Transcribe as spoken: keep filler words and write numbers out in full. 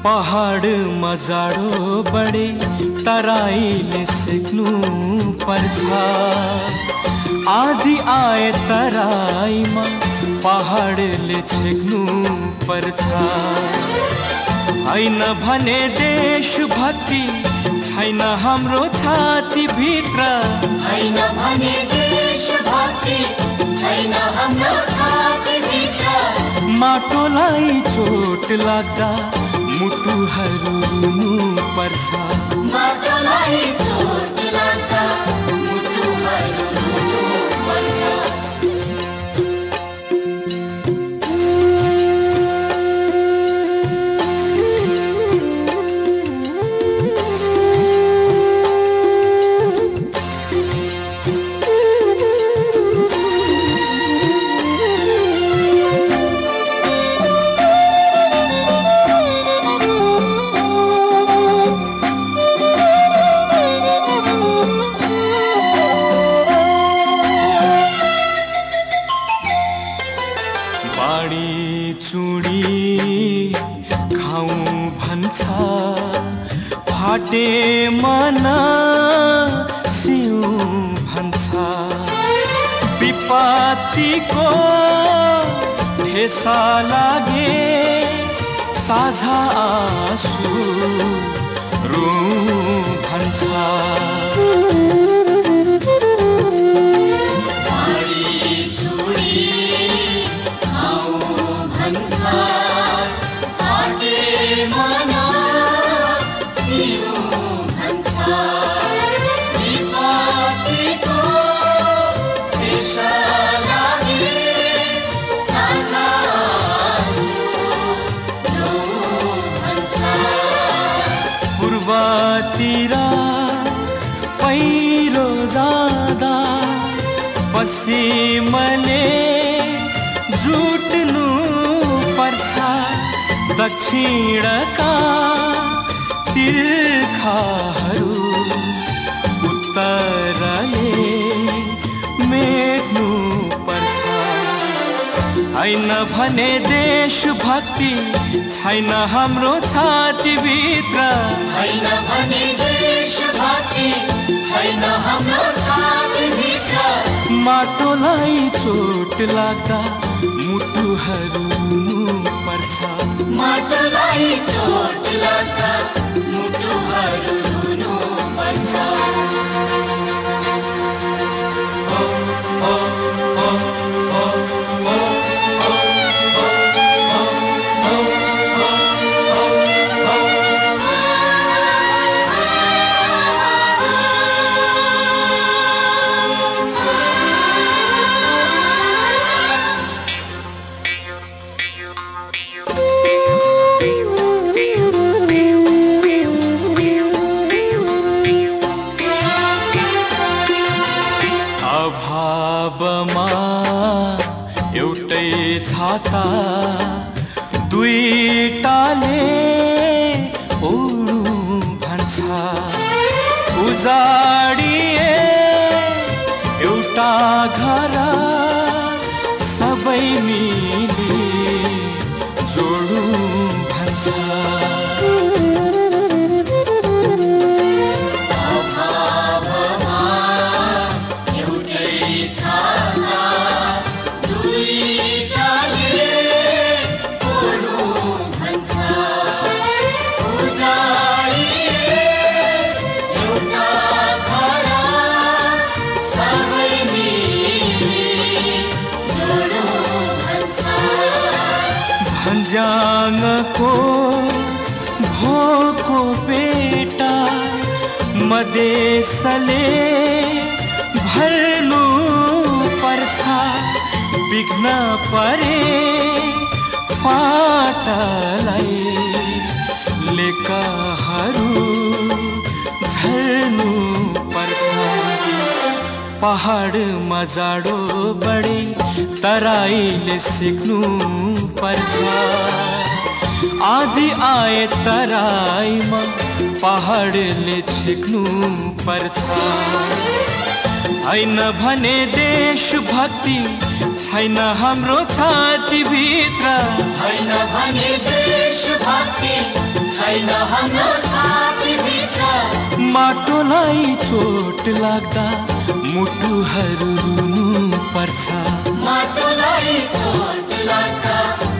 पहाड मजाडो बढे तराईले सिक्नु पर्छ। आधी आए तराईमा पहाडले छेक्नु पर्छ। हैन भने देशभक्ति छैन हाम्रो छाती भित्र। हैन भने देशभक्ति छैन हाम्रो छाती भित्र। माटोलाई चोट लाग्दा मुटुहरू रुनु पर्छ। माटोलाई चोट लाग्दा मुटुहरू रुनु पर्छ। बाडी चुडी खाऊ भन्छ, फाटे मन सिउ भन्छ। विपत्तिको ठेसा लागे साझा आँसु रुँ भन्छ। पूर्वतिर पहिरो जाँदा पश्चिमले जुट्नु पर्छ। दक्षिणका तिर्खाहरू उत्तरले मेट्नु पर्छ। हैन भने देशभक्ति छैन हाम्रो छाती भित्र। हैन भने देशभक्ति छैन हाम्रो छाती भित्र। माटोलाई चोट लाग्दा मुटुहरू रुनु पर्छ। माटोलाई चोट लाग्दा मुटुहरू रुनु पर्छ। अभावमा एउटै छाता दुईटाले ओढ्नु भन्छ। उजाडिए एउटा घर सबै मिली जोडु भन्छ। भन्ज्याङको भोको पेटा मदेशले भर्नु पर्छ। बिग्न परे फाटलाई लेखहरू झर्नु पर्छ। पहाड मजाडो बढे तराईले सिक्नु पर्छ। आधी आए तराईमा पहाडले छेक्नु पर्छ। हैन भने देशभक्ति छैन हाम्रो छाती भित्र। हैन भने देशभक्ति छैन हाम्रो छातीभित्र। माटोलाई चोट लाग्दा मुटुहरू रुनु पर्छ। माटोलाई चोट लाग्दा